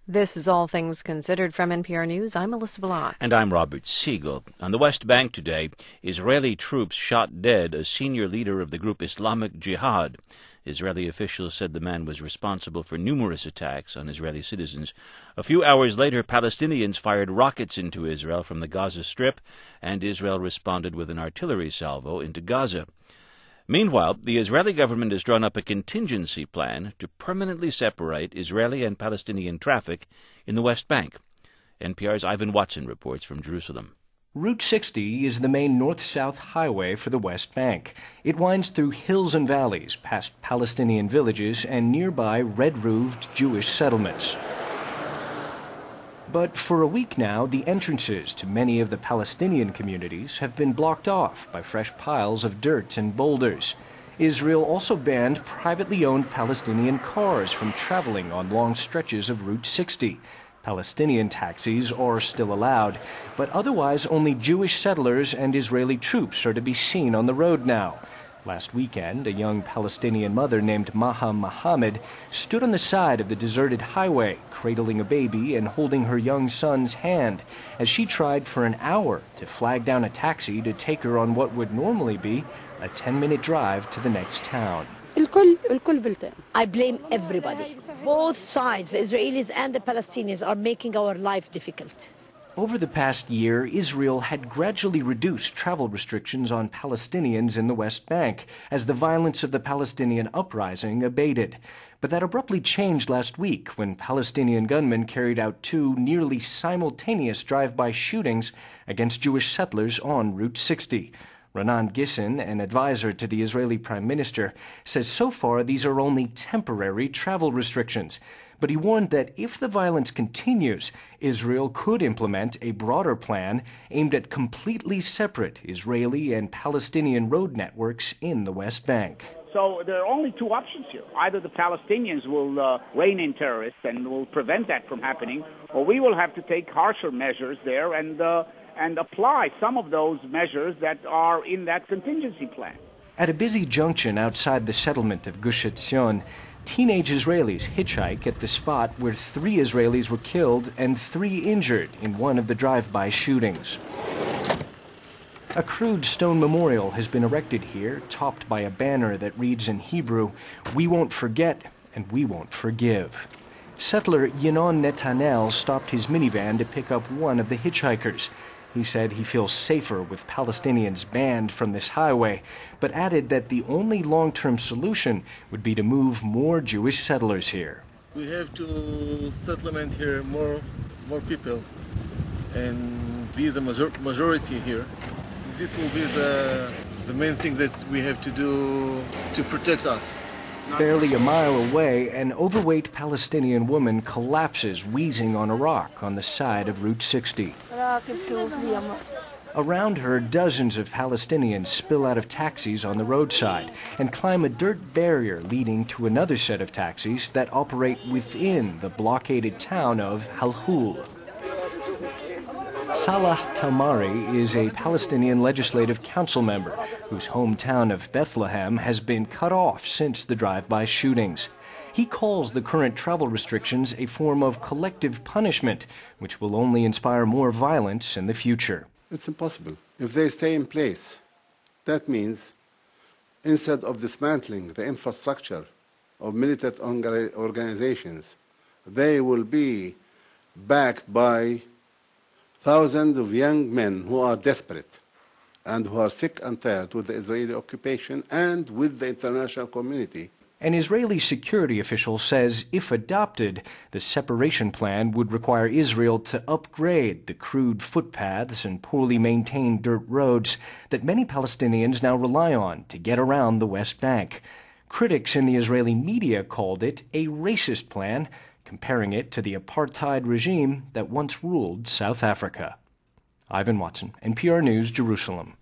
This is All Things Considered from NPR News. I'm Melissa Blanc. And I'm Robert Siegel. On the West Bank today, Israeli troops shot dead a senior leader of the group Islamic Jihad. Israeli officials said the man was responsible for numerous attacks on Israeli citizens. A few hours later, Palestinians fired rockets into Israel from the Gaza Strip, and Israel responded with an artillery salvo into Gaza. Meanwhile, the Israeli government has drawn up a contingency plan to permanently separate Israeli and Palestinian traffic in the West Bank. NPR's Ivan Watson reports from Jerusalem. Route 60 is the main north-south highway for the West Bank. It winds through hills and valleys, past Palestinian villages and nearby red-roofed Jewish settlements. But for a week now, the entrances to many of the Palestinian communities have been blocked off by fresh piles of dirt and boulders. Israel also banned privately owned Palestinian cars from traveling on long stretches of Route 60. Palestinian taxis are still allowed, but otherwise only Jewish settlers and Israeli troops are to be seen on the road now. Last weekend, a young Palestinian mother named Maha Mohammed stood on the side of the deserted highway, cradling a baby and holding her young son's hand, as she tried for an hour to flag down a taxi to take her on what would normally be a 10-minute drive to the next town. I blame everybody. Both sides, the Israelis and the Palestinians, are making our life difficult. Over the past year, Israel had gradually reduced travel restrictions on Palestinians in the West Bank as the violence of the Palestinian uprising abated. But that abruptly changed last week when Palestinian gunmen carried out two nearly simultaneous drive-by shootings against Jewish settlers on Route 60. Raanan Gissin, an advisor to the Israeli Prime Minister, says so far these are only temporary travel restrictions. But he warned that if the violence continues, Israel could implement a broader plan aimed at completely separate Israeli and Palestinian road networks in the West Bank. So there are only two options here. Either the Palestinians will rein in terrorists and will prevent that from happening, or we will have to take harsher measures there and apply some of those measures that are in that contingency plan. At a busy junction outside the settlement of Gush Etzion, teenage Israelis hitchhike at the spot where 3 Israelis were killed and 3 injured in one of the drive-by shootings. A crude stone memorial has been erected here, topped by a banner that reads in Hebrew, "We won't forget and we won't forgive." Settler Yinon Netanel stopped his minivan to pick up one of the hitchhikers. He said he feels safer with Palestinians banned from this highway, but added that the only long-term solution would be to move more Jewish settlers here. We have to settlement here more people and be the majority here. This will be the main thing that we have to do to protect us. Barely a mile away, an overweight Palestinian woman collapses wheezing on a rock on the side of Route 60. Around her, dozens of Palestinians spill out of taxis on the roadside and climb a dirt barrier leading to another set of taxis that operate within the blockaded town of Halhul. Salah Tamari is a Palestinian Legislative Council member whose hometown of Bethlehem has been cut off since the drive-by shootings. He calls the current travel restrictions a form of collective punishment, which will only inspire more violence in the future. It's impossible. If they stay in place, that means instead of dismantling the infrastructure of militant organizations, they will be backed by thousands of young men who are desperate and who are sick and tired with the Israeli occupation and with the international community. An Israeli security official says if adopted, the separation plan would require Israel to upgrade the crude footpaths and poorly maintained dirt roads that many Palestinians now rely on to get around the West Bank. Critics in the Israeli media called it a racist plan, comparing it to the apartheid regime that once ruled South Africa. Ivan Watson, NPR News, Jerusalem.